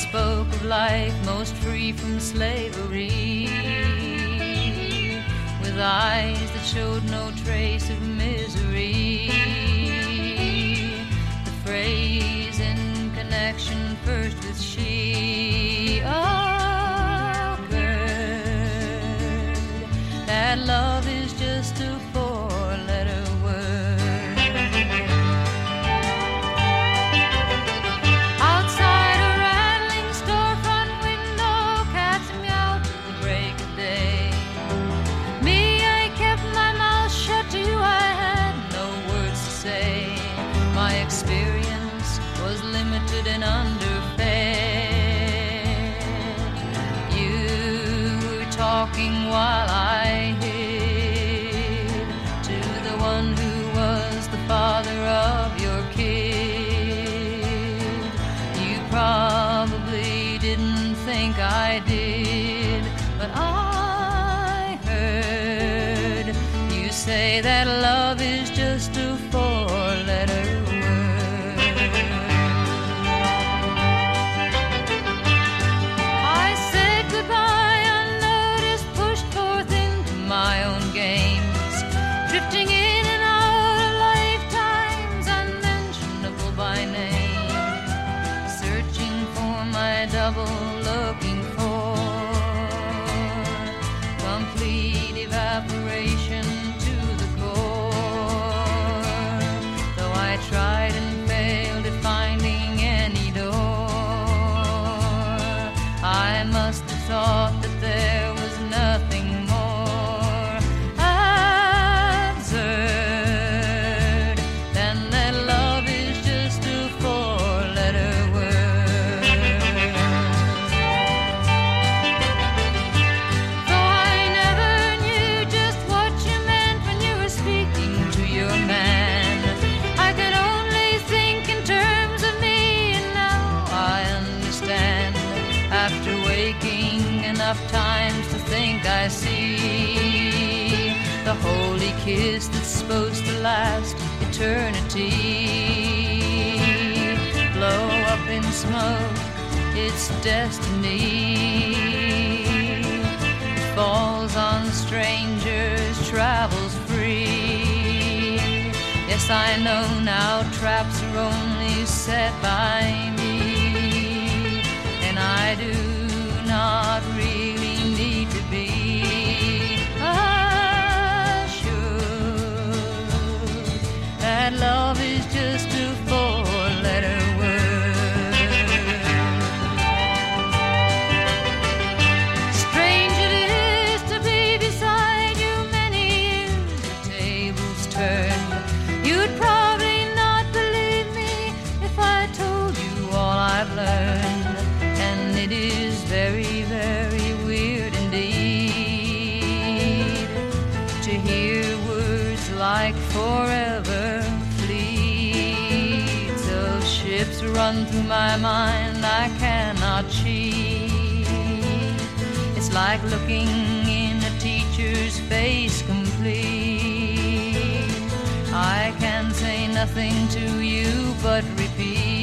spoke of life most free from slavery, with eyes that showed no trace of misery. The phrase in connection first with she occurred, that love is just a four-letter word. Outside a rattling storefront window, cats meow till the break of day. Me, I kept my mouth shut. To you I had no words to say. My experience was limited and underfed. You were talking while I hid to the one who was the father of your kid. You probably didn't think I did, but I heard you say that love is just a four-letter word. I said goodbye unnoticed, pushed forth into my own games, drifting in and out of lifetimes unmentionable by name, searching for my double, looking for complete evaporation to the core. Though I tried and failed at finding any door, I must have thought that there was nothing more absurd than that love is just a four-letter word. Though I never knew just what you meant when you were speaking to your man, I could only think in terms of me, and now I understand. After waking enough times to think I see the holy kiss that's supposed to last eternity, blow up in smoke, it's destiny. Falls on strangers, travels free. Yes, I know now traps are only set by me, and I do not really need to be assured that love is just a four-letter word. Strange it is to be beside you, many years the tables turned. You'd probably not believe me if I told you all I've learned, and it is very, very weird indeed to hear words like forever. Fleets of ships run through my mind, I cannot cheat. It's like looking in a teacher's face complete. I can say nothing to you but repeat